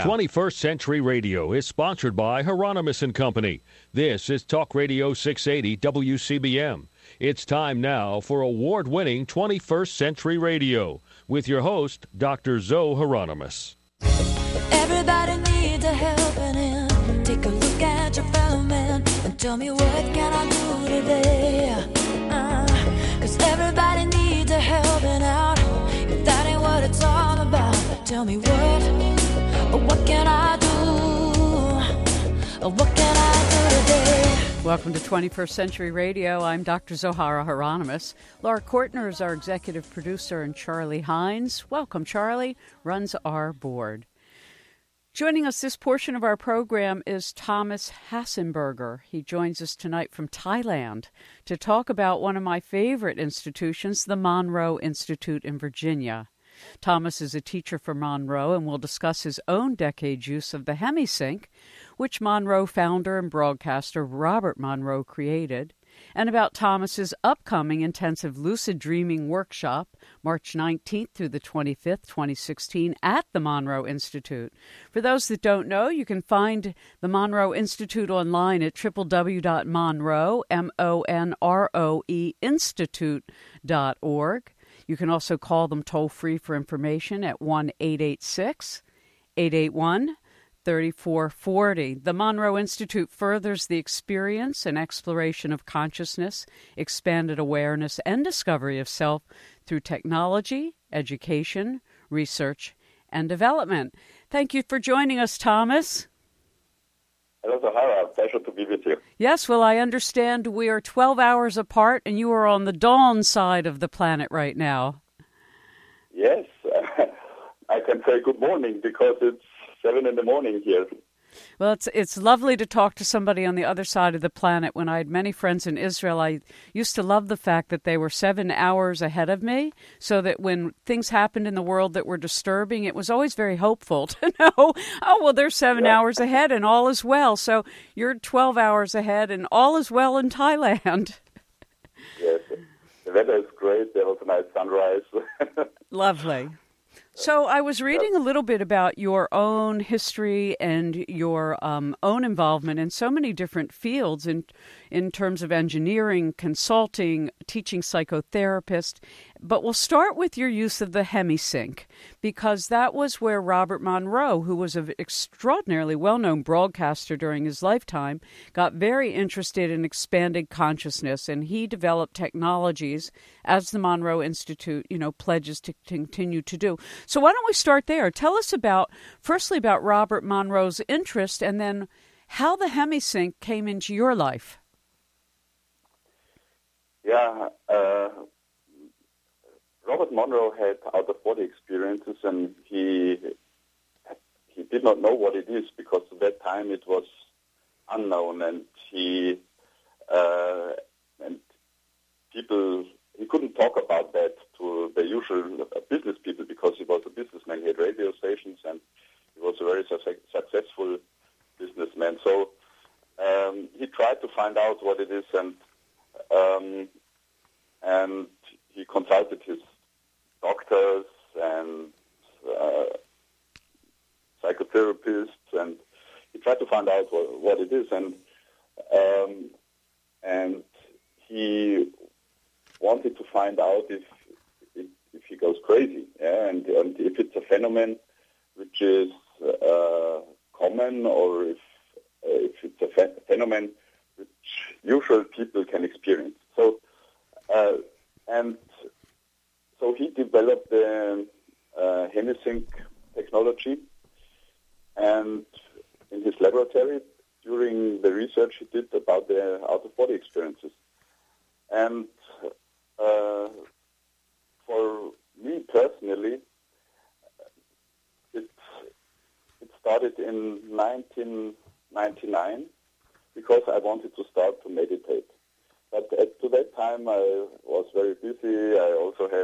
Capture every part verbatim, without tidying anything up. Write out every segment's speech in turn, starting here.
twenty-first Century Radio is sponsored by Hieronymus and Company. This is Talk Radio six eighty W C B M. It's time now for award-winning twenty-first Century Radio with your host, Doctor Zoe Hieronymus. Everybody needs a helping hand. Take a look at your fellow man and tell me, what can I do today? Uh, Cause everybody needs a helping out. If that ain't what it's all about, tell me what, what can I do? What can I do today? Welcome to twenty-first Century Radio. I'm Doctor Zohara Hieronymus. Laura Kortner is our executive producer, and Charlie Hines, welcome Charlie, runs our board. Joining us this portion of our program is Thomas Hassenberger. He joins us tonight from Thailand to talk about one of my favorite institutions, the Monroe Institute in Virginia. Thomas is a teacher for Monroe and will discuss his own decade's use of the HemiSync, which Monroe founder and broadcaster Robert Monroe created, and about Thomas's upcoming intensive lucid dreaming workshop, March nineteenth through the twenty-fifth, twenty sixteen, at the Monroe Institute. For those that don't know, you can find the Monroe Institute online at w w w dot monroe, M O N R O E, institute dot org. You can also call them toll-free for information at one eight eight six, eight eight one, three four four zero. The Monroe Institute furthers the experience and exploration of consciousness, expanded awareness, and discovery of self through technology, education, research, and development. Thank you for joining us, Thomas. Hello, Zohara. Pleasure to be with you. Yes, well, I understand we are twelve hours apart, and you are on the dawn side of the planet right now. Yes, I can say good morning because it's seven in the morning here. Well, it's it's lovely to talk to somebody on the other side of the planet. When I had many friends in Israel, I used to love the fact that they were seven hours ahead of me, so that when things happened in the world that were disturbing, it was always very hopeful to know, oh, well, they're seven yeah. hours ahead and all is well. So you're twelve hours ahead and all is well in Thailand. Yes, the weather is great. There was a nice sunrise. Lovely. So I was reading a little bit about your own history and your um, own involvement in so many different fields in, in terms of engineering, consulting, teaching psychotherapist. But we'll start with your use of the HemiSync, because that was where Robert Monroe, who was an extraordinarily well-known broadcaster during his lifetime, got very interested in expanded consciousness, and he developed technologies, as the Monroe Institute, you know, pledges to continue to do. So why don't we start there? Tell us about, firstly, about Robert Monroe's interest, and then how the HemiSync came into your life. Yeah, uh, Robert Monroe had out-of-body experiences, and he he did not know what it is because at that time it was unknown, and he uh, and people he couldn't talk about that to the usual business people because he was a businessman. He had radio stations, and he was a very su- successful businessman. So um, he tried to find out what it is, and um, and he consulted his doctors and uh, psychotherapists, and he tried to find out what, what it is, and um, and he wanted to find out if if, if he goes crazy, yeah, and, and if it's a phenomenon which is uh, common, or if uh, if it's a ph- phenomenon which usual people can experience. So uh, and so he developed the uh, HemiSync technology, and in his laboratory during the research he did about the out-of-body experiences. And uh, for me personally, it it started in nineteen ninety-nine because I wanted to start to meditate. But at, to that time I was very busy. I also had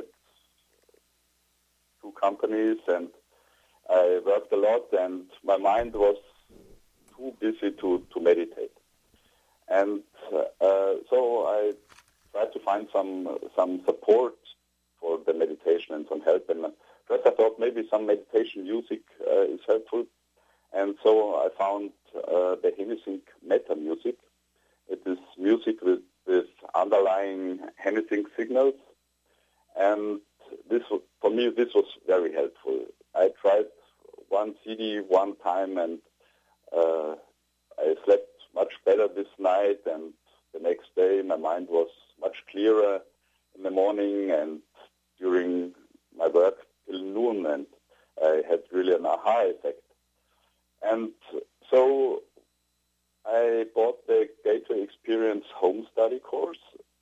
two companies, and I worked a lot, and my mind was too busy to, to meditate. And uh, so I tried to find some some support for the meditation and some help. And first I thought maybe some meditation music uh, is helpful. And so I found uh, the Hemisync meta music. It is music with, with underlying Hemisync signals. And this was, for me, this was very helpful. I tried one C D one time, and uh, I slept much better this night, and the next day my mind was much clearer in the morning and during my work till noon, and I had really an aha effect. And so I bought the Gateway Experience home study course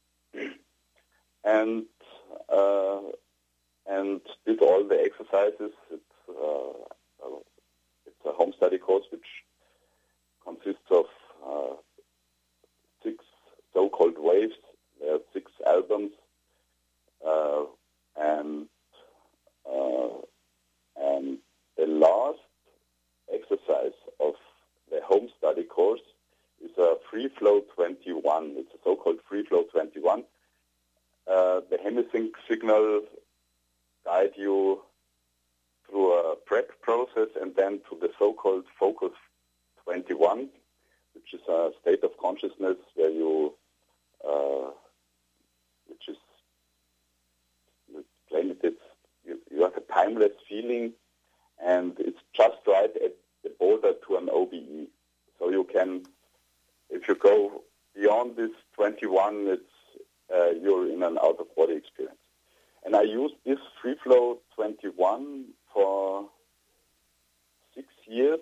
and uh, and did all the exercises. It's, uh, it's a home study course which consists of uh, six so-called waves. There are six albums, uh, and uh, and the last exercise of the home study course is a Free Flow twenty-one. It's a so-called Free Flow twenty-one. Uh, the Hemisync signal guide you through a prep process and then to the so-called Focus twenty-one, which is a state of consciousness where you, uh, which is, plain it is, you, you have a timeless feeling, and it's just right at the border to an O B E. So you can, if you go beyond this twenty-one, it's uh, you're in an out-of-body experience. And I used this Free Flow twenty-one for six years,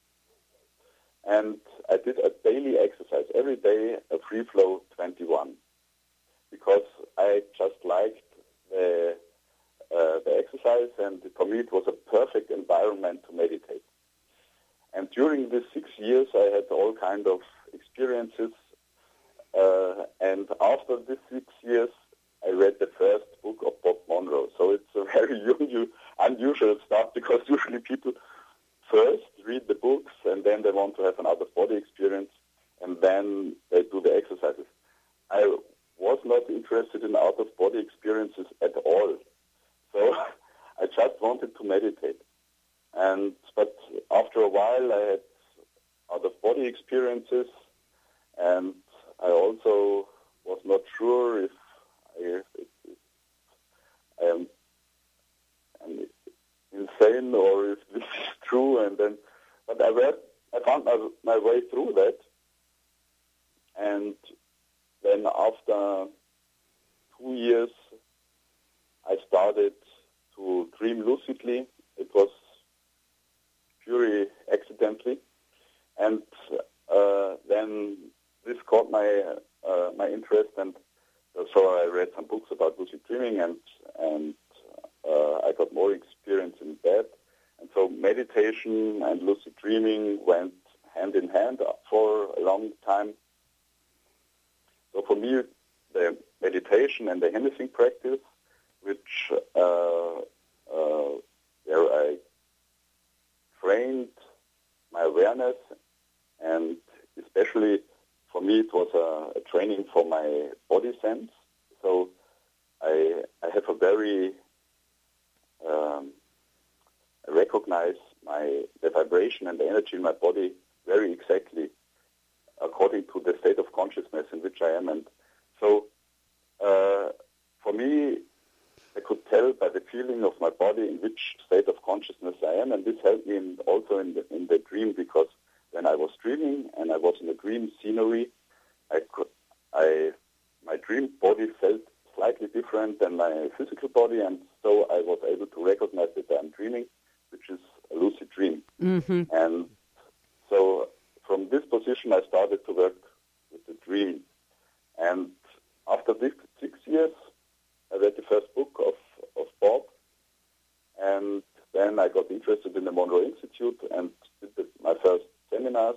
and I did a daily exercise, every day a Free Flow twenty-one, because I just liked the, uh, the exercise, and for me it was a perfect environment to meditate. And during these six years I had all kind of experiences, uh, and after these six years I read the first book of Bob Monroe. So it's a very unusual stuff, because usually people first read the books and then they want to have an out-of-body experience and then they do the exercises. I was not interested in out-of-body experiences at all. So I just wanted to meditate. And but after a while I had out-of-body experiences, and I also was not sure if I, if, if I am I'm insane or if this is true. And then, but I read, I found my, my way through that. And then after two years, I started to dream lucidly. It was purely accidentally. And uh, then this caught my uh, my interest, and so I read some books about lucid dreaming, and and uh, I got more experience in that. And so meditation and lucid dreaming went hand in hand for a long time. So for me, the meditation and the Hemisync practice, which uh, uh, where I trained my awareness, and especially for me it was a, a training for my body sense. So I I have a very um, I recognize my the vibration and the energy in my body very exactly according to the state of consciousness in which I am. And so uh, for me, I could tell by the feeling of my body in which state of consciousness I am, and this helped me in, also in the, in the dream, because when I was dreaming and I was in a dream scenery, I could, I my dream body felt slightly different than my physical body, and so I was able to recognize that I'm dreaming, which is a lucid dream. Mm-hmm. And so from this position, I started to work with the dream. And after this six years, I read the first book of, of Bob, and then I got interested in the Monroe Institute and did the, my first seminars.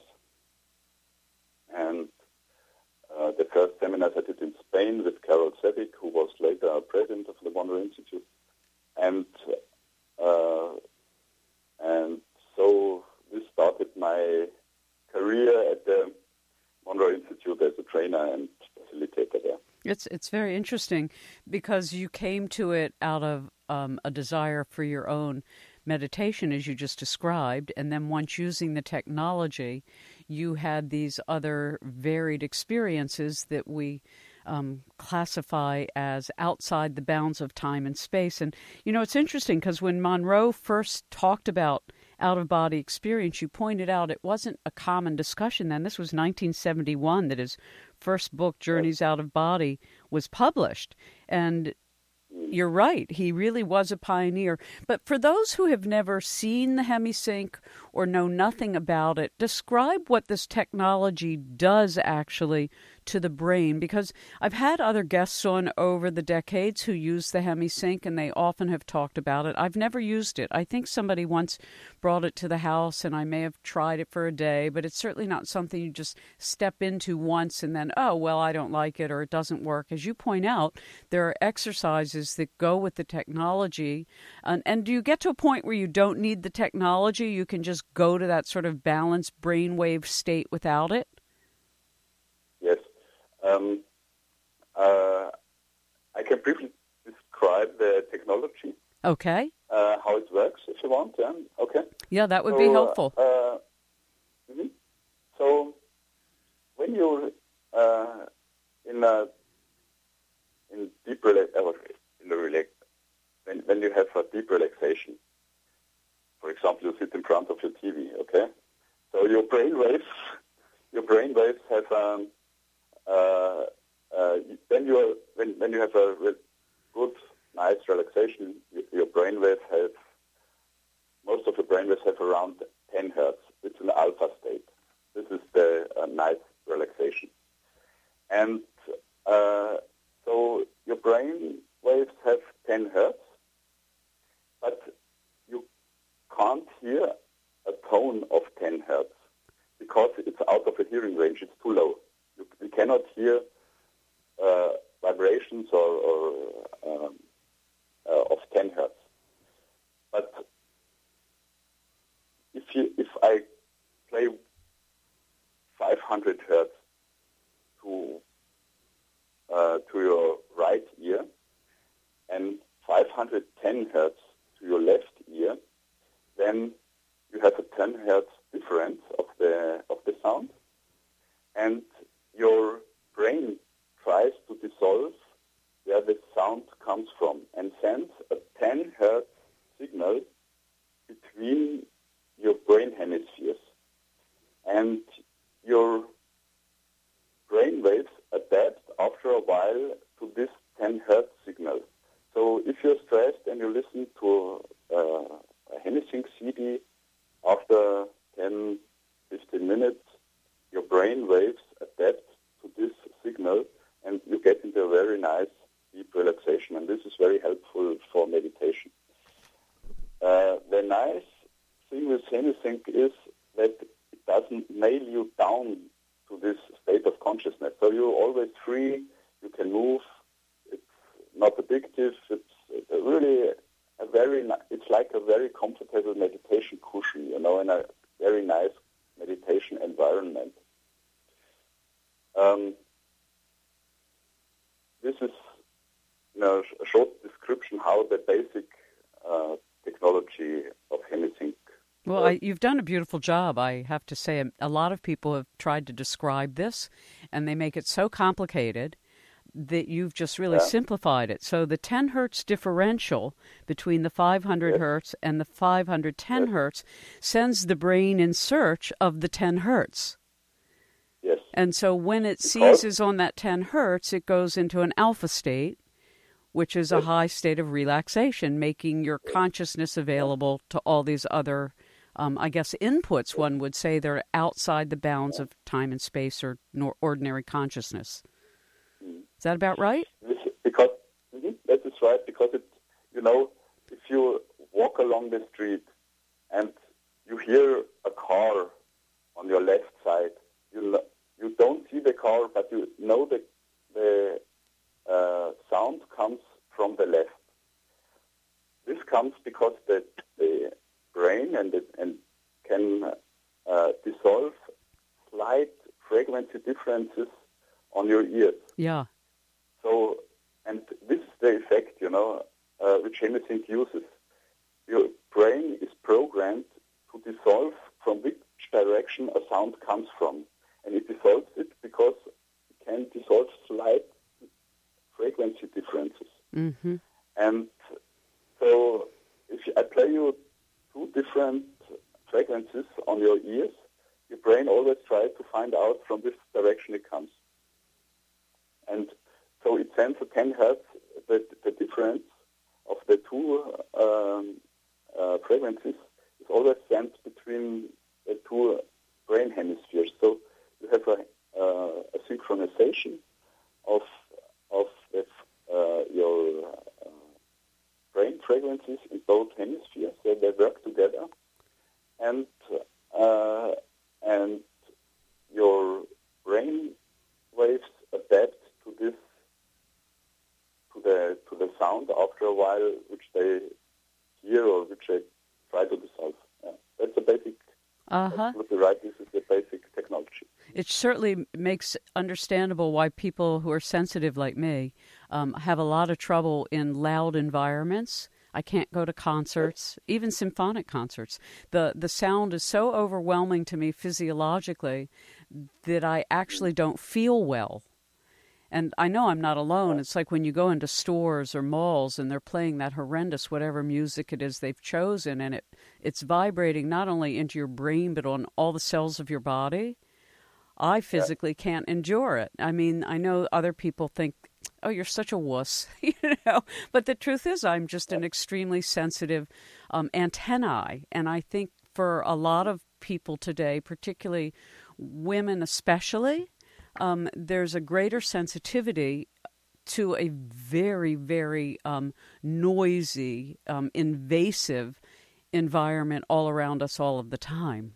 And uh, the first seminars I did in Spain with Carol Sevic, who was later president of the Monroe Institute. And uh, and so this started my career at the Monroe Institute as a trainer and facilitator there. It's it's very interesting, because you came to it out of um, a desire for your own meditation, as you just described, and then once using the technology, you had these other varied experiences that we um, classify as outside the bounds of time and space. And, you know, it's interesting because when Monroe first talked about out-of-body experience, you pointed out it wasn't a common discussion then. This was nineteen seventy-one that his first book, Journeys Out of Body, was published. And you're right, he really was a pioneer. But for those who have never seen the HemiSync or know nothing about it, describe what this technology does actually to the brain, because I've had other guests on over the decades who use the HemiSync, and they often have talked about it. I've never used it. I think somebody once brought it to the house, and I may have tried it for a day, but it's certainly not something you just step into once and then, oh, well, I don't like it or it doesn't work. As you point out, there are exercises that go with the technology. And, and do you get to a point where you don't need the technology? You can just go to that sort of balanced brainwave state without it? Yes. Um, uh, I can briefly describe the technology. Okay. Uh, how it works, if you want. Yeah? Okay. Yeah, that would so, be helpful. Uh, mm-hmm. So, when you're uh, in a in deep relax, in a relax, when when you have a deep relaxation, for example, you sit in front of your T V. Okay. So your brain waves, your brain waves have um. Uh, uh, then you are, when, when you have a re- good, nice relaxation, you, your brainwaves have, most of your brainwaves have around ten hertz. It's an alpha state. This is the uh, nice relaxation. And uh, so your brain waves have ten hertz, but you can't hear a tone of ten hertz because it's out of a hearing range. It's too low. You cannot hear uh, vibrations or, or um, uh, of ten hertz. But if you, if I play five hundred hertz to uh, to your right ear and five hundred ten hertz to your left ear, then you have a ten hertz difference of the of the sound, and your brain tries to dissolve where the sound comes from and sends a ten hertz signal between your brain hemispheres. And your brain waves adapt after a while to this ten hertz signal. So if you're stressed and you listen to uh, a HemiSync C D, after ten, fifteen minutes, your brain waves adapt to this signal and you get into a very nice deep relaxation, and this is very helpful for meditation. Uh, the nice thing with HemiSync is that it doesn't nail you down to this state of consciousness. So you're always free, you can move, it's not addictive, it's really a very, it's like a very comfortable meditation cushion, you know, in a very nice meditation environment. Um, this is, you know, a short description how the basic uh, technology of HemiSync. Well, I, you've done a beautiful job. I have to say, a lot of people have tried to describe this, and they make it so complicated that you've just really yeah. simplified it. So the ten hertz differential between the five hundred yes. hertz and the five hundred ten yes. hertz sends the brain in search of the ten hertz. Yes. And so when it because seizes on that ten hertz, it goes into an alpha state, which is yes. a high state of relaxation, making your consciousness available to all these other, um, I guess, inputs, one would say they're outside the bounds of time and space or nor ordinary consciousness. Is that about right? This, because mm-hmm, that is right, because it, you know, if you walk along the street and you hear a car on your left side, you you don't see the car, but you know that the uh, sound comes from the left. This comes because the the brain and it, and can uh, dissolve slight frequency differences on your ears. Yeah. So, and this is the effect, you know, uh, which HemiSync uses. You brain is programmed to dissolve from which direction a sound comes from. And it dissolves it because it can dissolve slight frequency differences. Mm-hmm. And so if I play you two different frequencies on your ears, your brain always tries to find out from which direction it comes. And so it sends a ten hertz, the, the difference of the two um, uh, frequencies is always sent between the two brain hemispheres. So you have a, uh, a synchronization of of the, uh, your uh, brain frequencies in both hemispheres, so they work together, and uh, and your brain waves adapt to this to the to the sound after a while, which they hear or which they try to dissolve. Yeah. That's a basic. Uh-huh. Absolutely right. This is the basic technology. It certainly makes understandable why people who are sensitive like me um, have a lot of trouble in loud environments. I can't go to concerts, even symphonic concerts. The the sound is so overwhelming to me physiologically that I actually don't feel well. And I know I'm not alone. It's like when you go into stores or malls and they're playing that horrendous whatever music it is they've chosen, and it it's vibrating not only into your brain but on all the cells of your body. I physically can't endure it. I mean, I know other people think, oh, you're such a wuss, you know. But the truth is I'm just an extremely sensitive um, antennae. And I think for a lot of people today, particularly women especially, um, there's a greater sensitivity to a very, very um, noisy, um, invasive environment all around us all of the time.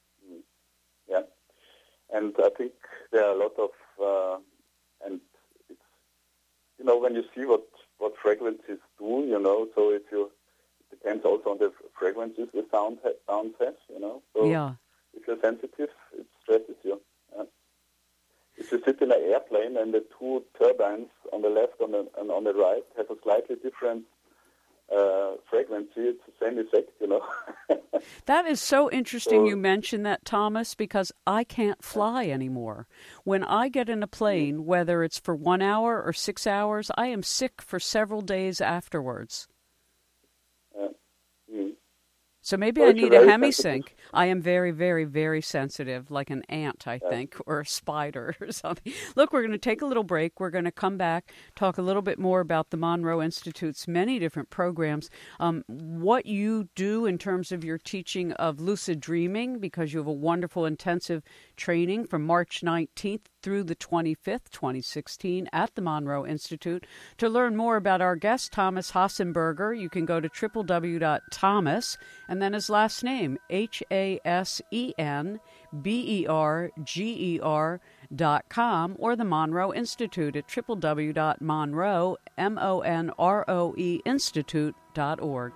Yeah. And I think there are a lot of, uh, and it's, you know, when you see what, what frequencies do, you know, so if you, it depends also on the frequencies the sound ha- sounds have, you know. So yeah. If you're sensitive, it stresses you. Yeah. If you sit in an airplane and the two turbines on the left and, the, and on the right have a slightly different uh, frequency, it's the same effect, you know. That is so interesting so, you mentioned that, Thomas, because I can't fly anymore. When I get in a plane, whether it's for one hour or six hours, I am sick for several days afterwards. Uh, mm. So maybe so I need a hemisync. sensitive. I am very, very, very sensitive, like an ant, I yeah. think, or a spider or something. Look, we're going to take a little break. We're going to come back, talk a little bit more about the Monroe Institute's many different programs, um, what you do in terms of your teaching of lucid dreaming, because you have a wonderful intensive training from March nineteenth through the twenty-fifth, twenty sixteen at the Monroe Institute. To learn more about our guest, Thomas Hassenberger, you can go to w w w dot thomas and then his last name, H A S E N B E R G E R dot com, or the Monroe Institute at w w w dot monroe, M O N R O E, institute dot org.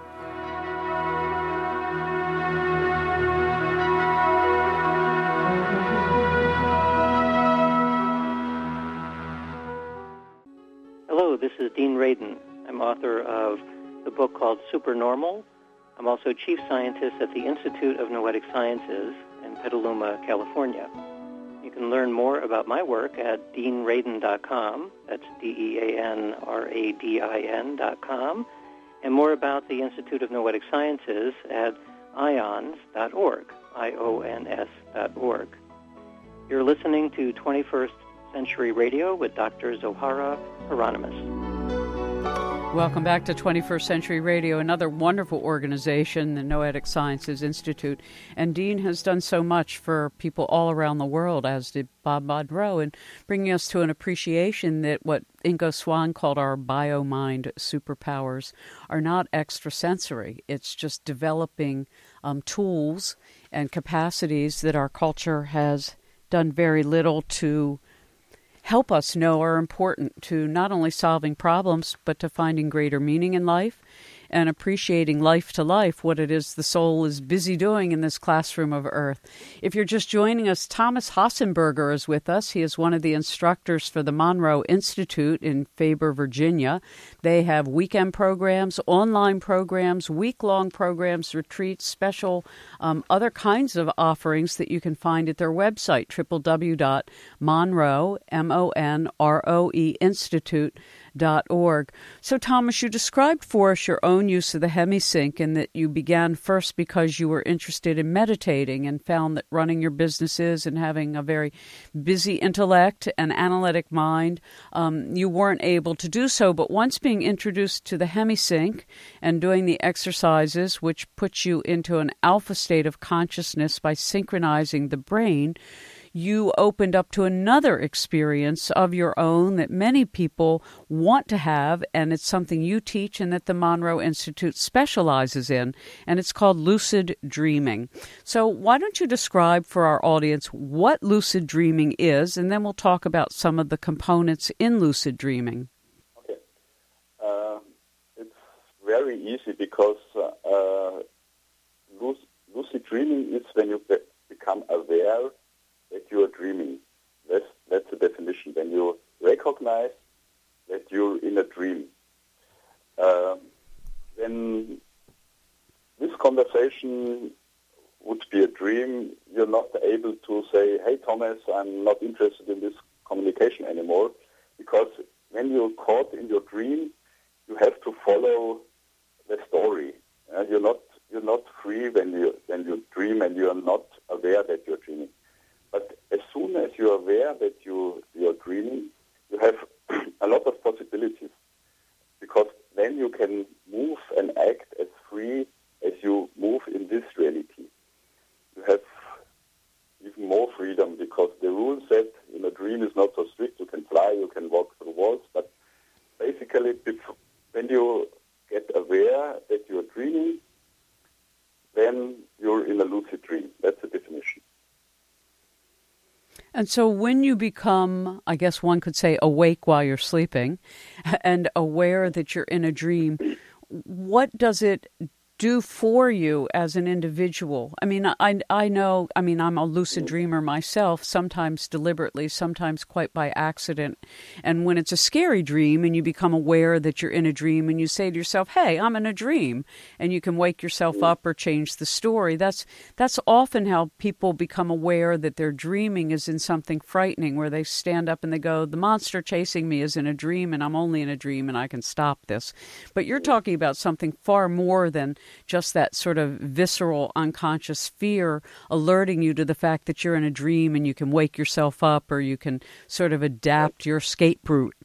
Hello, this is Dean Radin. I'm author of the book called Supernormal. I'm also chief scientist at the Institute of Noetic Sciences in Petaluma, California. You can learn more about my work at dean radin dot com. That's D E A N R A D I N dot com. And more about the Institute of Noetic Sciences at ions dot org, I O N S dot org. You're listening to twenty-first Century Radio with Doctor Zohara Hieronymus. Welcome back to twenty-first Century Radio, another wonderful organization, the Noetic Sciences Institute. And Dean has done so much for people all around the world, as did Bob Monroe, in bringing us to an appreciation that what Ingo Swann called our bio-mind superpowers are not extrasensory. It's just developing um, tools and capacities that our culture has done very little to help us know are important to not only solving problems, but to finding greater meaning in life and appreciating life to life, what it is the soul is busy doing in this classroom of earth. If you're just joining us, Thomas Hassenberger is with us. He is one of the instructors for the Monroe Institute in Faber, Virginia. They have weekend programs, online programs, week-long programs, retreats, special um, other kinds of offerings that you can find at their website, w w w dot monroe, M O N R O E, Institute dot org. So, Thomas, you described for us your own use of the HemiSync and that you began first because you were interested in meditating and found that running your businesses and having a very busy intellect and analytic mind, um, you weren't able to do so. But once being introduced to the HemiSync and doing the exercises, which puts you into an alpha state of consciousness by synchronizing the brain, you opened up to another experience of your own that many people want to have, and it's something you teach and that the Monroe Institute specializes in, and it's called lucid dreaming. So why don't you describe for our audience what lucid dreaming is, and then we'll talk about some of the components in lucid dreaming. Okay. Uh, it's very easy because uh, lucid dreaming is when you be- become aware that you are dreaming. That's, that's the definition. When you recognize that you're in a dream. Uh, when this conversation would be a dream, you're not able to say, hey, Thomas, I'm not interested in this communication anymore, because when you're caught in your dream, you have to follow the story. Uh, you're not you're not free when you when you dream, and you are not aware that you're dreaming. But as soon as you're aware that you, you're dreaming, you have a lot of possibilities, because then you can move and act as free as you move in this reality. You have even more freedom, because the rule set in a dream is not so strict. You can fly, you can walk through walls, but basically when you get aware that you're dreaming, then you're in a lucid dream. That's the definition. And so when you become, I guess one could say, awake while you're sleeping and aware that you're in a dream, what does it do for you as an individual? I mean, I I know, I mean, I'm a lucid dreamer myself, sometimes deliberately, sometimes quite by accident. And when it's a scary dream and you become aware that you're in a dream and you say to yourself, hey, I'm in a dream, and you can wake yourself up or change the story, that's that's often how people become aware that their dreaming is in something frightening, where they stand up and they go, the monster chasing me is in a dream and I'm only in a dream and I can stop this. But you're talking about something far more than just that sort of visceral, unconscious fear alerting you to the fact that you're in a dream and you can wake yourself up, or you can sort of adapt your escape route.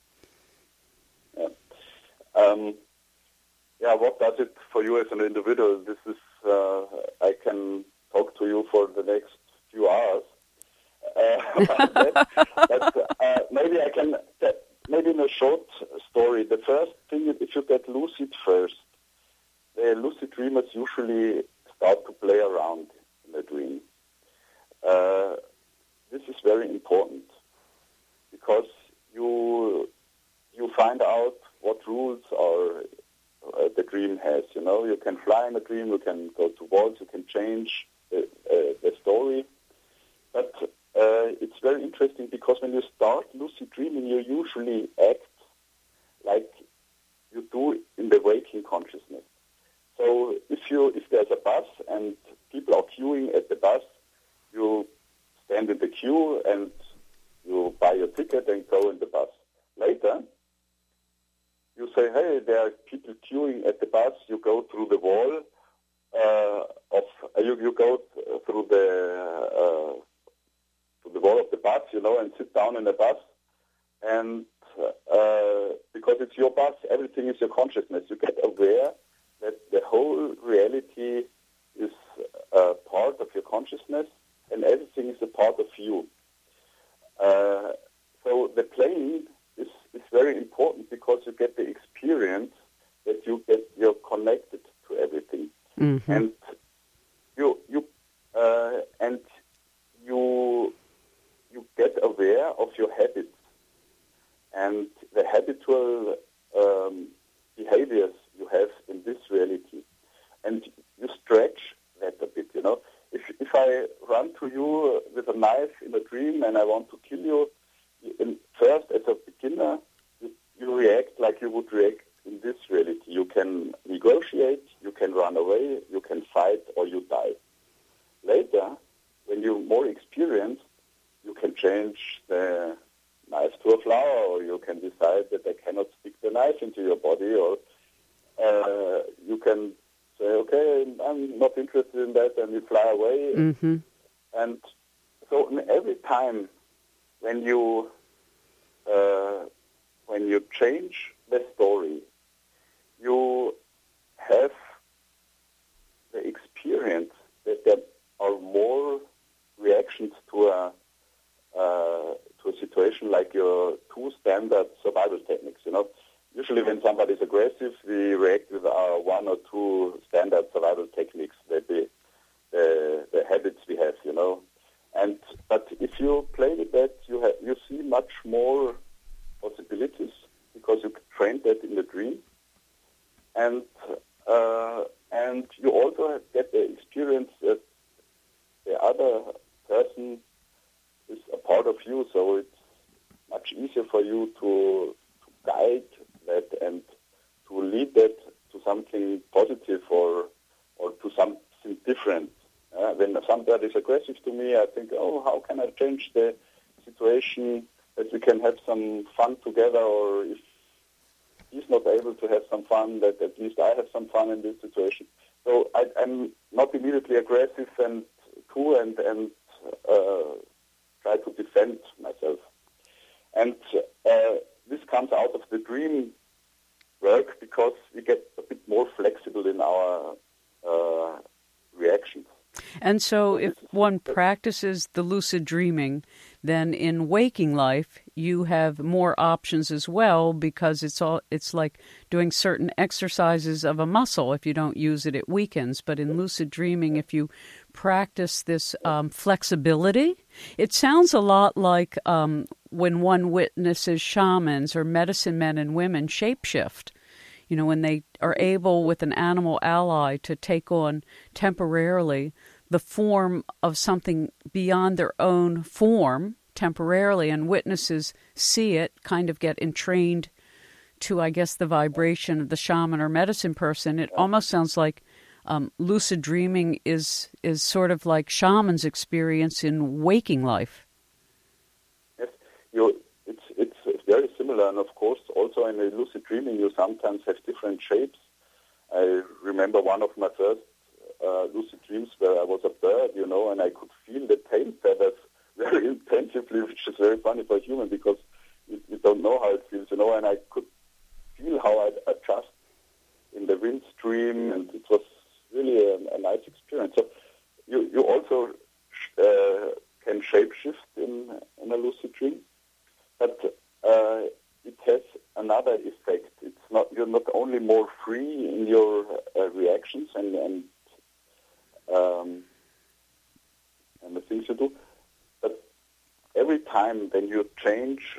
Yeah. Um, yeah, what does it for you as an individual? This is, uh, I can talk to you for the next few hours. Uh, but but uh, maybe I can, maybe in a short story, the first thing, if you get lucid first, the lucid dreamers usually start to play around in the dream. Uh, this is very important, because you you find out what rules are uh, the dream has. You know, you can fly in a dream, you can go to walls, you can change the, uh, the story. But uh, it's very interesting, because when you start lucid dreaming, you usually act like you do in the waking consciousness. So if you if there's a bus and people are queuing at the bus, you stand in the queue and you buy your ticket and go in the bus. Later, you say, hey, there are people queuing at the bus. You go through the wall uh, of uh, you you go th- through the uh, through the wall of the bus, you know, and sit down in the bus. And uh, because it's your bus, everything is your consciousness. You get aware that the whole reality is a part of your consciousness, and everything is a part of you. Uh, so the playing is, is very important, because you get the experience that you get you're connected to everything, mm-hmm. and you you uh, and you you get aware of your habits and the habitual um, behaviors you have in run to you with a knife in a dream and I want to kill you, in, first, as a beginner, you, you react like you would react in this reality. You can negotiate, you can run away, you can fight, or you die. Later, when you're more experienced, you can change the knife to a flower, or you can decide that I cannot stick the knife into your body, or uh, you can say, okay, I'm not interested in that, and you fly away. Mm-hmm. And so every time when you uh, when you change the story, you have the experience that there are more reactions to a uh, to a situation like your two standard survival techniques. You know, usually when somebody is aggressive, we react with our one or two standard survival techniques, that the the, the habits we have. You know, and but if you play with that, you have you see much more possibilities because you trained that in the dream, and uh, and you also get the experience that the other person is a part of you, so it's much easier for you to, to guide that and to lead that to something positive or or to something different. Uh, when somebody is aggressive to me, I think, oh, how can I change the situation that we can have some fun together, or if he's not able to have some fun, that at least I have some fun in this situation. So I, I'm not immediately aggressive and too, and, and uh, try to defend myself. And uh, this comes out of the dream work because we get a bit more flexible in our uh, reactions. And so if one practices the lucid dreaming, then in waking life, you have more options as well, because it's all it's like doing certain exercises of a muscle. If you don't use it, it weakens. But in lucid dreaming, if you practice this um, flexibility, it sounds a lot like um, when one witnesses shamans or medicine men and women shapeshift. You know, when they are able with an animal ally to take on temporarily the form of something beyond their own form temporarily, and witnesses see it, kind of get entrained to, I guess, the vibration of the shaman or medicine person. It almost sounds like um, lucid dreaming is is sort of like shaman's experience in waking life. Yes, you. It's it's very similar, and of course, also in the lucid dreaming, you sometimes have different shapes. I remember one of my first uh, lucid dreams where I was a bird, you know, and I could feel the tail feathers very intensively, which is very funny for a human because you, you don't know how it feels, you know, and I could feel how I adjust in the wind stream, and it was really a, a nice experience. So you, you also uh, can shapeshift in, in a lucid dream. But uh, it has another effect. It's not you're not only more free in your uh, reactions and and um, and the things you do, but every time when you change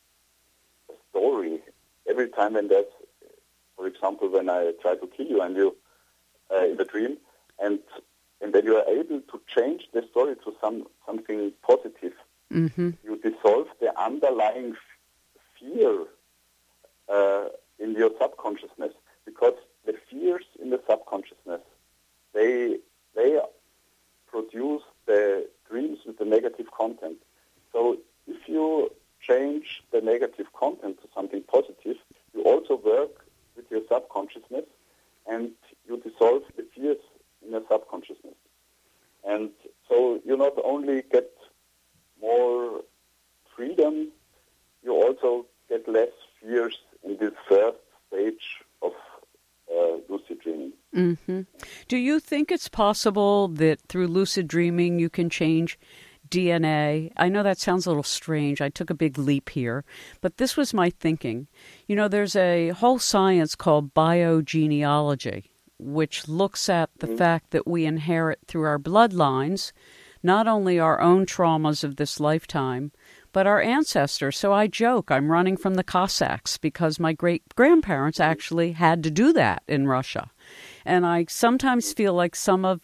a story, every time when there's, for example, when I try to kill you and you uh, in the dream, and and then you are able to change the story to some something positive. Mm-hmm. You dissolve the underlying f- fear uh, in your subconsciousness, because the fears in the subconsciousness, they they produce the dreams with the negative content. So if you change the negative content to something positive, you also work with your subconsciousness, and you dissolve the fears in your subconsciousness. And so you not only get more freedom, you also get less fears in this first stage of uh, lucid dreaming. Mm-hmm. Do you think it's possible that through lucid dreaming you can change D N A? I know that sounds a little strange. I took a big leap here, but this was my thinking. You know, there's a whole science called biogenealogy, which looks at the mm-hmm. fact that we inherit through our bloodlines not only our own traumas of this lifetime, but our ancestors. So I joke I'm running from the Cossacks because my great-grandparents actually had to do that in Russia. And I sometimes feel like some of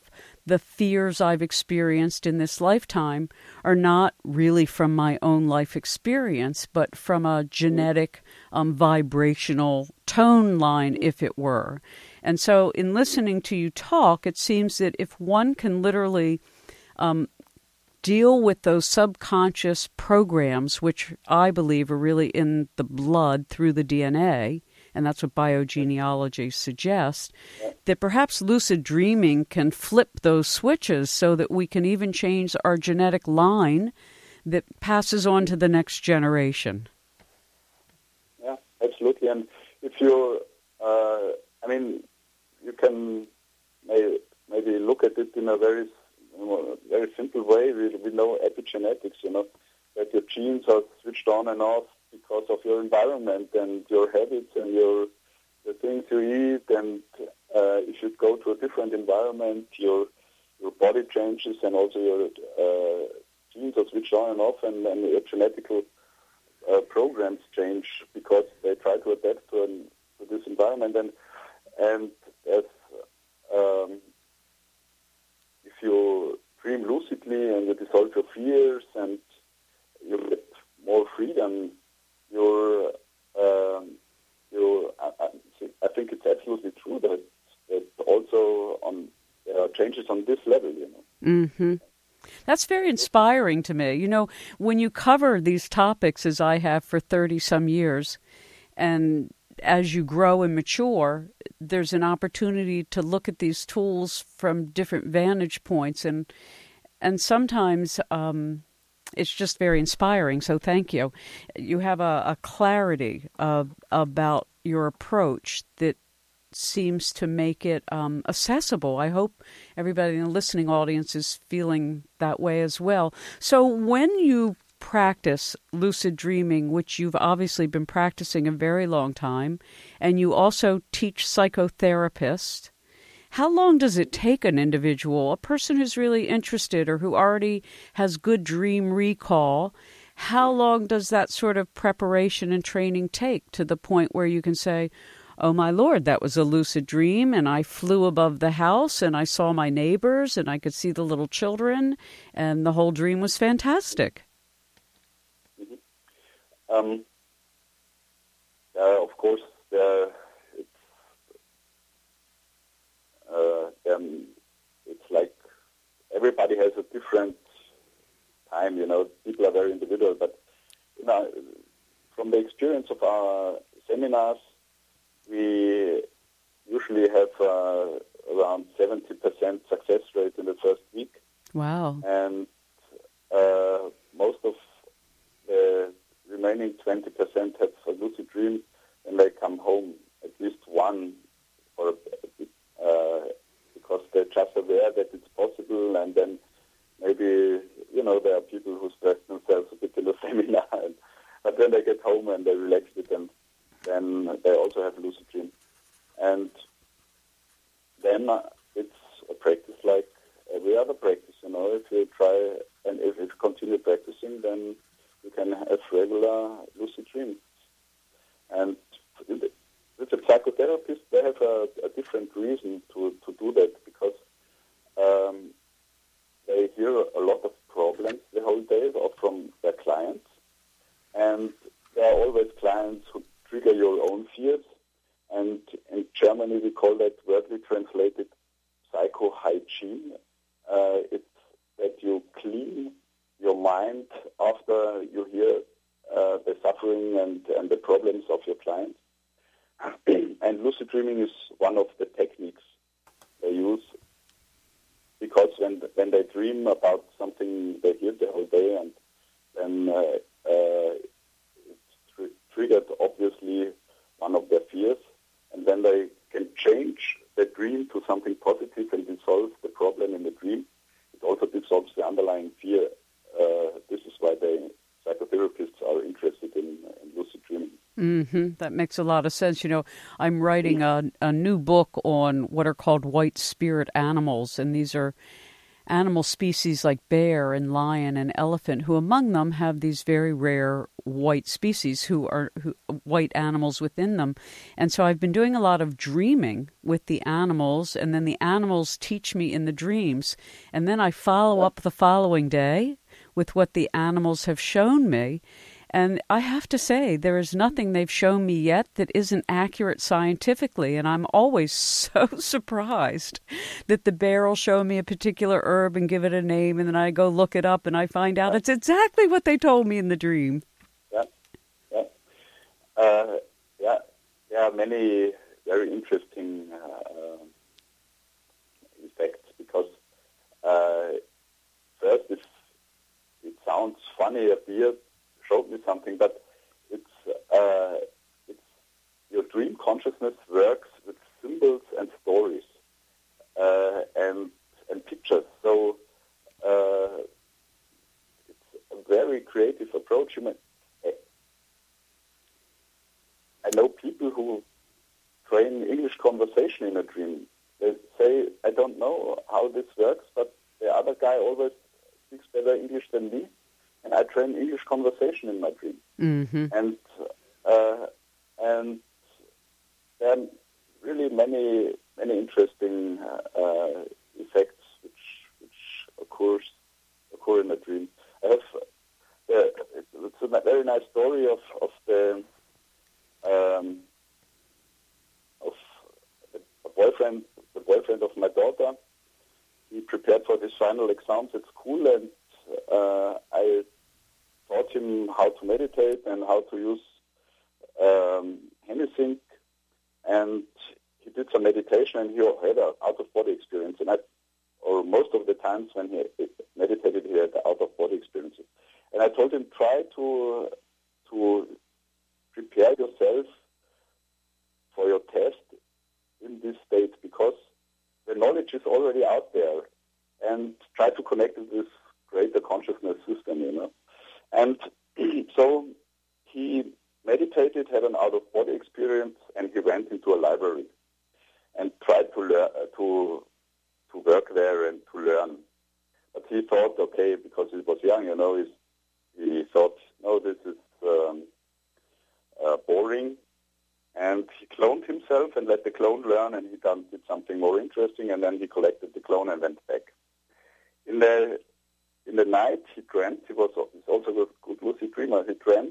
the fears I've experienced in this lifetime are not really from my own life experience, but from a genetic um, vibrational tone line, if it were. And so in listening to you talk, it seems that if one can literally um, deal with those subconscious programs, which I believe are really in the blood through the D N A, and that's what biogenealogy suggests, that perhaps lucid dreaming can flip those switches so that we can even change our genetic line that passes on to the next generation. Yeah, absolutely. And if you, uh, I mean, you can may, maybe look at it in a very very simple way. We, we know epigenetics, you know, that your genes are switched on and off because of your environment and your habits and your the things you eat. And uh, if you go to a different environment, your your body changes and also your uh, genes are switched on and off, and, and your genetical uh, programs change because they try to adapt to, an, to this environment. And and as um, if you dream lucidly and you dissolve your fears and you get more freedom, you're, um, you I, I think it's absolutely true that, that also on there are changes on this level, you know. Mm-hmm. That's very inspiring to me. You know, when you cover these topics, as I have for thirty-some years, and as you grow and mature, there's an opportunity to look at these tools from different vantage points, and and sometimes um, it's just very inspiring. So thank you. You have a, a clarity of, about your approach that seems to make it um, accessible. I hope everybody in the listening audience is feeling that way as well. So when you practice lucid dreaming, which you've obviously been practicing a very long time, and you also teach psychotherapists, how long does it take an individual, a person who's really interested or who already has good dream recall, how long does that sort of preparation and training take to the point where you can say, oh my Lord, that was a lucid dream, and I flew above the house, and I saw my neighbors, and I could see the little children, and the whole dream was fantastic? Um, uh, of course, uh, it's, uh, um, it's like everybody has a different time, you know. People are very individual, but you know, from the experience of our seminars, we usually have uh, around seventy percent success rate in the first week. Wow. And uh, most of the remaining twenty percent have a lucid dream and they come home, at least one, or uh, because they're just aware that it's possible, and then maybe, you know, there are people who stress themselves a bit in the seminar, and, but then they get home and they relax with them, then they also have a lucid dream. And then uh, it's a practice like every other practice, you know. If you try and if you continue practicing, then you can have regular lucid dreams. And with the psychotherapists, they have a, a different reason to, to do that, because um, they hear a lot of problems the whole day or from their clients. And there are always clients who trigger your own fears. And in Germany, we call that, wordly translated, psychohygiene. Uh, it's that you clean your mind after you hear uh, the suffering and, and the problems of your clients. And lucid dreaming is one of the techniques they use, because when when they dream about something they hear the whole day, and then uh, uh, it's tr- triggered obviously one of their fears, and then they can change the dream to something positive and dissolve the problem in the dream. It also dissolves the underlying fear. Uh, this is why they psychotherapists are interested in, in lucid dreaming. Mm-hmm. That makes a lot of sense. You know, I'm writing a, a new book on what are called white spirit animals, and these are animal species like bear and lion and elephant, who among them have these very rare white species who are who, white animals within them. And so I've been doing a lot of dreaming with the animals, and then the animals teach me in the dreams. And then I follow up the following day with what the animals have shown me. And I have to say, there is nothing they've shown me yet that isn't accurate scientifically. And I'm always so surprised that the bear will show me a particular herb and give it a name, and then I go look it up and I find out it's exactly what they told me in the dream. Yeah, yeah. Uh, yeah, there are many very interesting uh, effects because uh, first it's, it sounds funny, a beer showed me something, but it's uh, it's your dream consciousness works with symbols and stories uh, and and pictures. So uh, it's a very creative approach. You may, I know people who train English conversation in a dream. They say, "I don't know how this works, but the other guy always speaks better English than me. And I train English conversation in my dream." Mm-hmm. And uh, and there are really many many interesting uh, effects which which occurs occur in a dream. I have uh, it's a very nice story of of the um, of a boyfriend the boyfriend of my daughter. He prepared for his final exams at school, and uh, I taught him how to meditate and how to use um, HemiSync, and he did some meditation, and he had an out-of-body experience. And I, or most of the times when he meditated, he had out-of-body experiences. And I told him, try to to prepare yourself for your test in this state, because the knowledge is already out there, and try to connect it with greater consciousness system, you know. And so he meditated, had an out-of-body experience, and he went into a library and tried to learn, to to work there and to learn. But he thought, okay, because he was young, you know, he, he thought, no, this is um, uh, boring. And he cloned himself and let the clone learn, and he done, did something more interesting, and then he collected the clone and went back. In the In the night, he dreamt, he was he's also a good lucid dreamer, he dreamt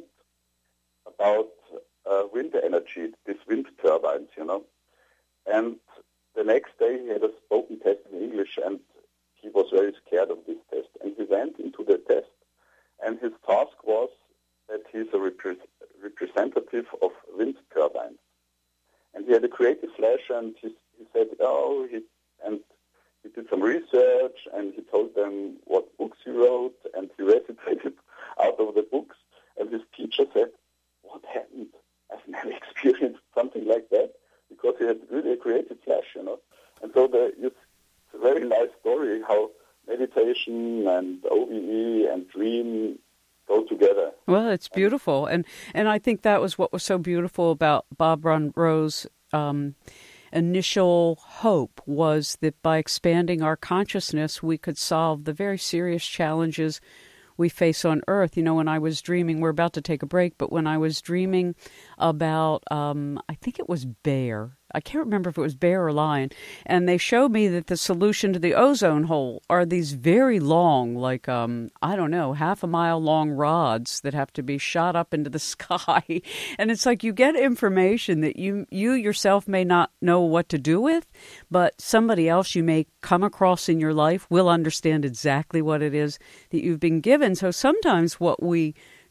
about uh, wind energy, these wind turbines, you know. And the next day, he had a spoken test in English, and he was very scared of this test. And he went into the test, and his task was that he's a repre- representative of wind turbines. And he had a creative flash, and he, he said, oh, he, and he did some research, and he told them what books he wrote, and he recitated out of the books. And his teacher said, what happened? I've never experienced something like that, because he had really a creative flash, you know. And so the, it's a very nice story how meditation and O V E and dream go together. Well, it's beautiful. And, and I think that was what was so beautiful about Bob Monroe's um initial hope, was that by expanding our consciousness, we could solve the very serious challenges we face on Earth. You know, when I was dreaming, we're about to take a break, but when I was dreaming about, um, I think it was bear. I can't remember if it was bear or lion. And they showed me that the solution to the ozone hole are these very long, like, um, I don't know, half a mile long rods that have to be shot up into the sky. And it's like you get information that you, you yourself may not know what to do with, but somebody else you may come across in your life will understand exactly what it is that you've been given. So sometimes what we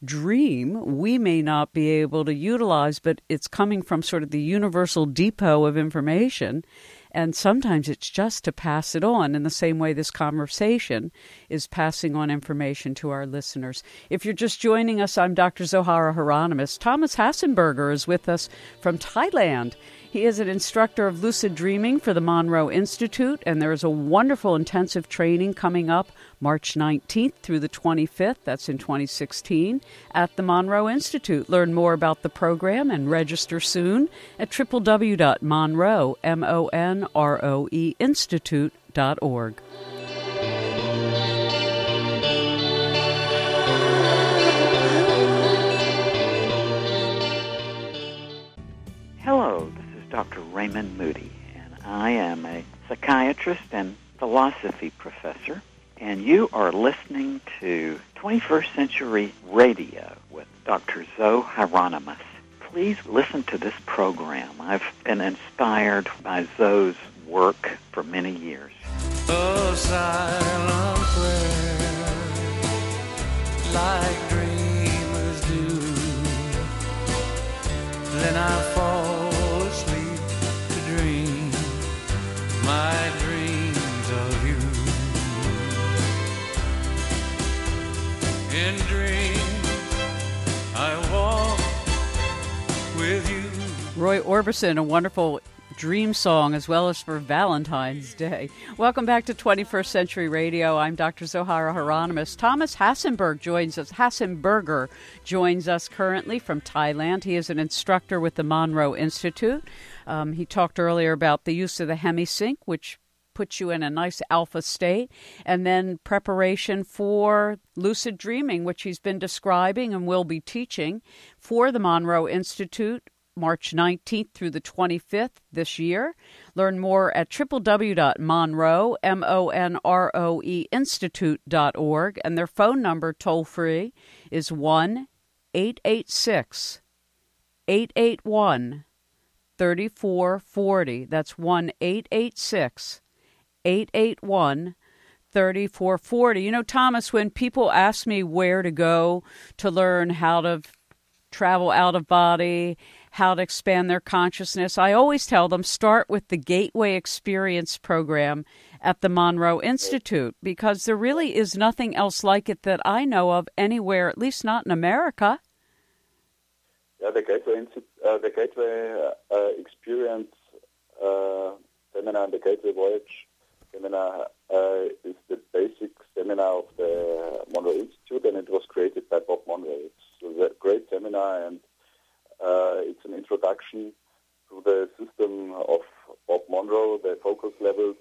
dream we may not be able to utilize, but it's coming from sort of the universal depot of information, and sometimes it's just to pass it on in the same way this conversation is passing on information to our listeners. If you're just joining us, I'm Doctor Zohara Hieronymus. Thomas Hassenberger is with us from Thailand. He is an instructor of lucid dreaming for the Monroe Institute, and there is a wonderful intensive training coming up March nineteenth through the twenty-fifth, that's in twenty sixteen, at the Monroe Institute. Learn more about the program and register soon at w w w dot monroe, M O N R O E, institute dot org. Raymond Moody, and I am a psychiatrist and philosophy professor, and you are listening to twenty-first Century Radio with Doctor Zoe Hieronymus. Please listen to this program. I've been inspired by Zoe's work for many years. A silent prayer, like dreamers do. Then I fall asleep to dream my dreams of you. In dreams I walk with you. Roy Orbison, a wonderful dream song as well as for Valentine's Day. Welcome back to twenty-first Century Radio. I'm Doctor Zohara Hieronymus. Thomas Hassenberg joins us. Hassenberger joins us currently from Thailand. He is an instructor with the Monroe Institute. Um, he talked earlier about the use of the HemiSync, which puts you in a nice alpha state, and then preparation for lucid dreaming, which he's been describing and will be teaching for the Monroe Institute March nineteenth through the twenty-fifth this year. Learn more at w w w dot monroe, M O N R O E, institute dot org, and their phone number, toll-free, is one eight eight six, eight eight one, three four four zero. That's one eight eight six, eight eight one, three four four zero. You know, Thomas, when people ask me where to go to learn how to travel out of body, how to expand their consciousness, I always tell them start with the Gateway Experience program at the Monroe Institute, because there really is nothing else like it that I know of anywhere, at least not in America. Yeah, the Gateway, uh, the Gateway uh, Experience uh, seminar and the Gateway Voyage seminar uh, is the basic seminar of the Monroe Institute, and it was created by Bob Monroe. It's a great seminar, and uh, it's an introduction to the system of Bob Monroe, the focus levels,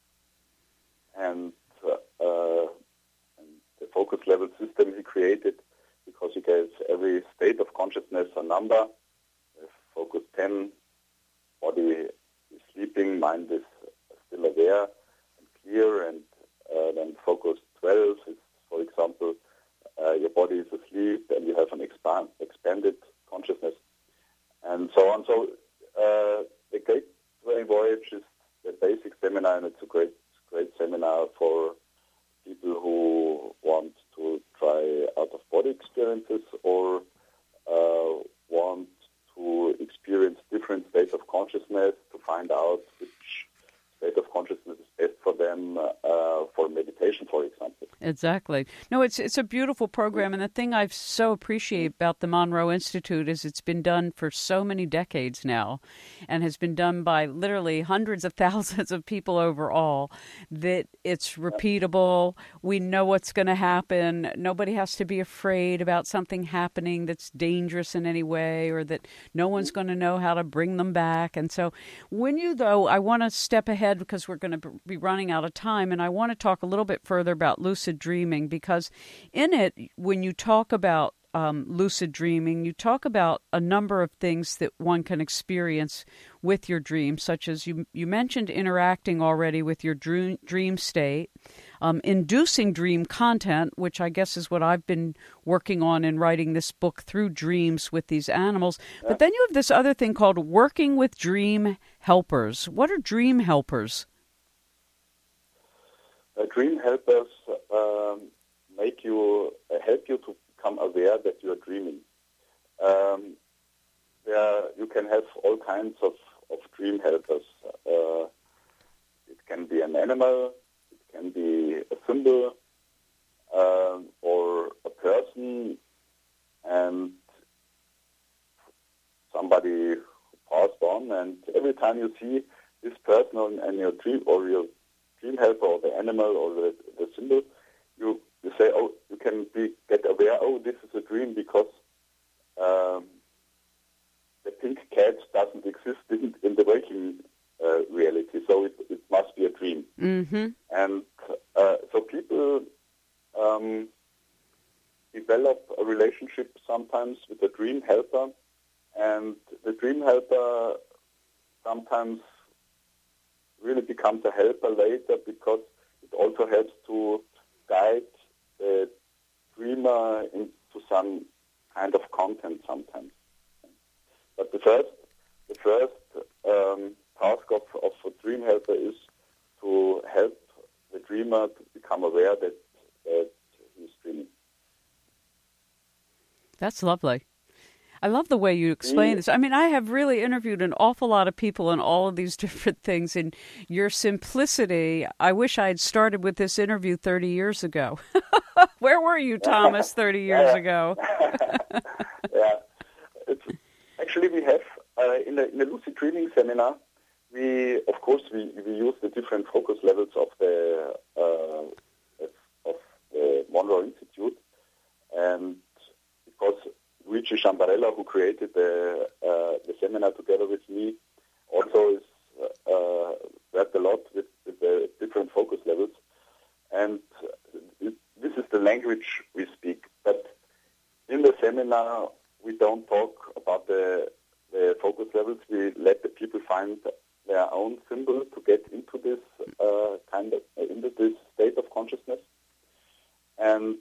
and, uh, and the focus level system he created, because he gave every state of consciousness a number. Focus ten, body is sleeping, mind is still aware and clear, and uh, then focus twelve is, for example, uh, your body is asleep and you have an expand, expanded consciousness, and so on. So uh, the Gateway Voyage is the basic seminar, and it's a great, great seminar for people who want to try out-of-body experiences or uh, want to experience different states of consciousness, to find out which state of consciousness is best for them uh, for meditation, for example. Exactly. No, it's it's a beautiful program, and the thing I so appreciate about the Monroe Institute is it's been done for so many decades now, and has been done by literally hundreds of thousands of people overall, that it's repeatable. We know what's going to happen. Nobody has to be afraid about something happening that's dangerous in any way, or that no one's going to know how to bring them back. And so when you, though, I want to step ahead because we're going to be running out of time, and I want to talk a little bit further about lucid dreaming, because in it, when you talk about um, lucid dreaming, you talk about a number of things that one can experience with your dreams, such as you you mentioned interacting already with your dream, dream state, um, inducing dream content, which I guess is what I've been working on in writing this book through dreams with these animals. Yeah. But then you have this other thing called working with dream helpers. What are dream helpers? Uh, dream helpers um, make you uh, help you to become aware that you are dreaming. Um, there, you can have all kinds of, of dream helpers. Uh, it can be an animal, it can be a symbol, uh, or a person, and somebody who passed on. And every time you see this person in your dream, or your dream helper, or the animal, or the, the symbol, you, you say, oh, you can be get aware, oh, this is a dream, because um, the pink cat doesn't exist in, in the waking uh, reality, so it, it must be a dream. Mm-hmm. And uh, so people um, develop a relationship sometimes with a dream helper, and the dream helper sometimes really becomes a helper later, because it also helps to guide the dreamer into some kind of content sometimes. But the first, the first um, task of, of a dream helper is to help the dreamer to become aware that, that he's dreaming. That's lovely. I love the way you explain this. I mean, I have really interviewed an awful lot of people on all of these different things, and your simplicity, I wish I had started with this interview thirty years ago. Where were you, Thomas, thirty years yeah. ago? yeah. It's, actually, we have, uh, in, the, in the lucid dreaming seminar, we, of course, we, we use the different focus levels of the, uh, of the Monroe Institute, and because Luigi Chambarella, who created the uh, the seminar together with me, also is uh, worked a lot with, with the different focus levels, and it, this is the language we speak. But in the seminar, we don't talk about the the focus levels. We let the people find their own symbol to get into this uh, kind of into this state of consciousness, and.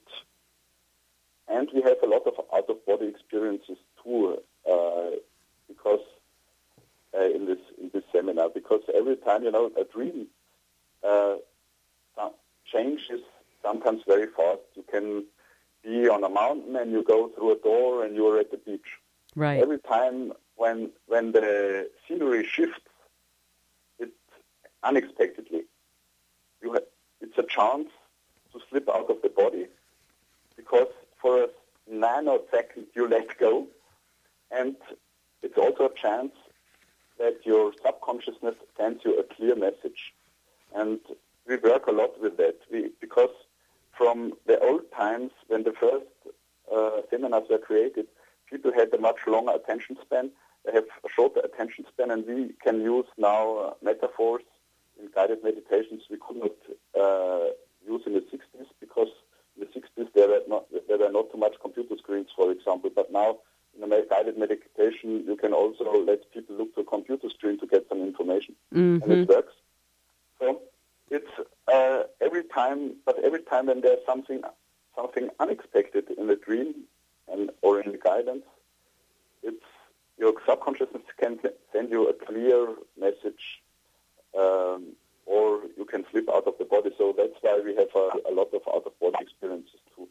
And we have a lot of out-of-body experiences too, uh, because uh, in this in this seminar, because every time, you know, a dream uh, changes sometimes very fast. You can be on a mountain and you go through a door and you're at the beach. Right. Every time when when the scenery shifts, it unexpectedly, you have, it's a chance to slip out of the body, because for a nanosecond you let go, and it's also a chance that your subconsciousness sends you a clear message. And we work a lot with that, we, because from the old times when the first uh, seminars were created, people had a much longer attention span. They have a shorter attention span, and we can use now uh, metaphors in guided meditations we could not uh, use in the sixties, because in the sixties there were not there were not too much computer screens, for example. But now in a guided meditation, you can also let people look to a computer screen to get some information, mm-hmm. and it works. So it's uh, every time, but every time when there's something something unexpected in the dream and or in the guidance, it's your subconsciousness can send you a clear message, um, or you can slip out of the body. So that's why we have a, a lot of out-of-body experiences too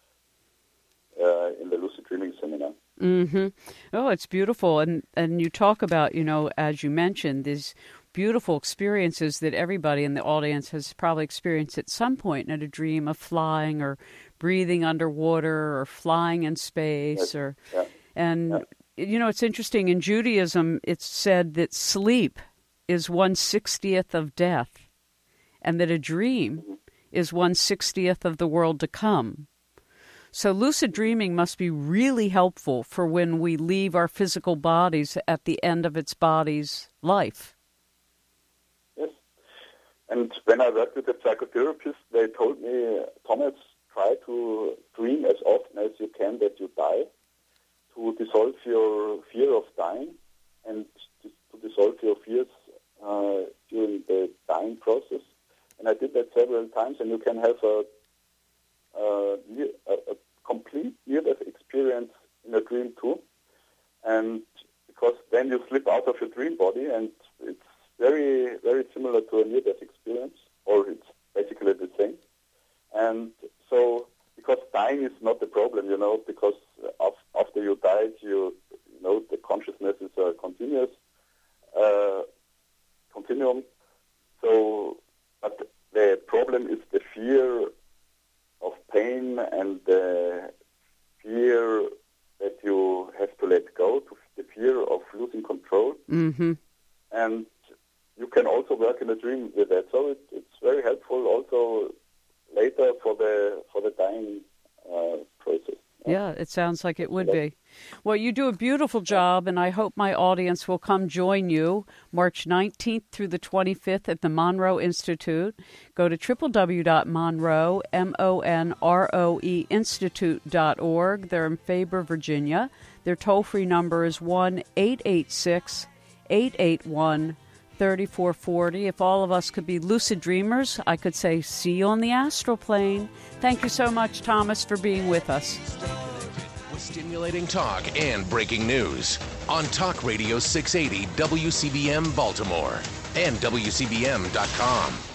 uh, in the lucid dreaming seminar. Mm-hmm. Oh, it's beautiful. And and you talk about, you know, as you mentioned, these beautiful experiences that everybody in the audience has probably experienced at some point in a dream of flying or breathing underwater or flying in space. Yes. or yeah. And, yeah. you know, it's interesting. In Judaism, it's said that sleep is one sixtieth of death, and that a dream mm-hmm. is one sixtieth of the world to come. So lucid dreaming must be really helpful for when we leave our physical bodies at the end of its body's life. Yes. And when I worked with a psychotherapist, they told me, Thomas, try to dream as often as you can that you die, to dissolve your fear of dying and to, to dissolve your fears uh, during the dying process. And I did that several times, and you can have a Uh, a, a complete near-death experience in a dream too, and because then you slip out of your dream body, and it's very, very similar to a near-death experience, or it's basically the same. And so, because dying is not the problem, you know, because after you died, you, you know, the consciousness is a continuous uh, continuum. So, but the problem is the fear of pain and the fear that you have to let go, to the fear of losing control. Mm-hmm. And you can also work in a dream with that. So it, it's very helpful also later for the for the dying uh, process. Yeah, it sounds like it would be. Well, you do a beautiful job, and I hope my audience will come join you March nineteenth through the twenty-fifth at the Monroe Institute. Go to w w w dot monroe, M O N R O E, institute dot org. They're in Faber, Virginia. Their toll-free number is one eight eight six, eight eight one, three four four zero. If all of us could be lucid dreamers, I could say, see you on the astral plane. Thank you so much, Thomas, for being with us. With stimulating talk and breaking news on Talk Radio six eighty W C B M Baltimore and W C B M dot com.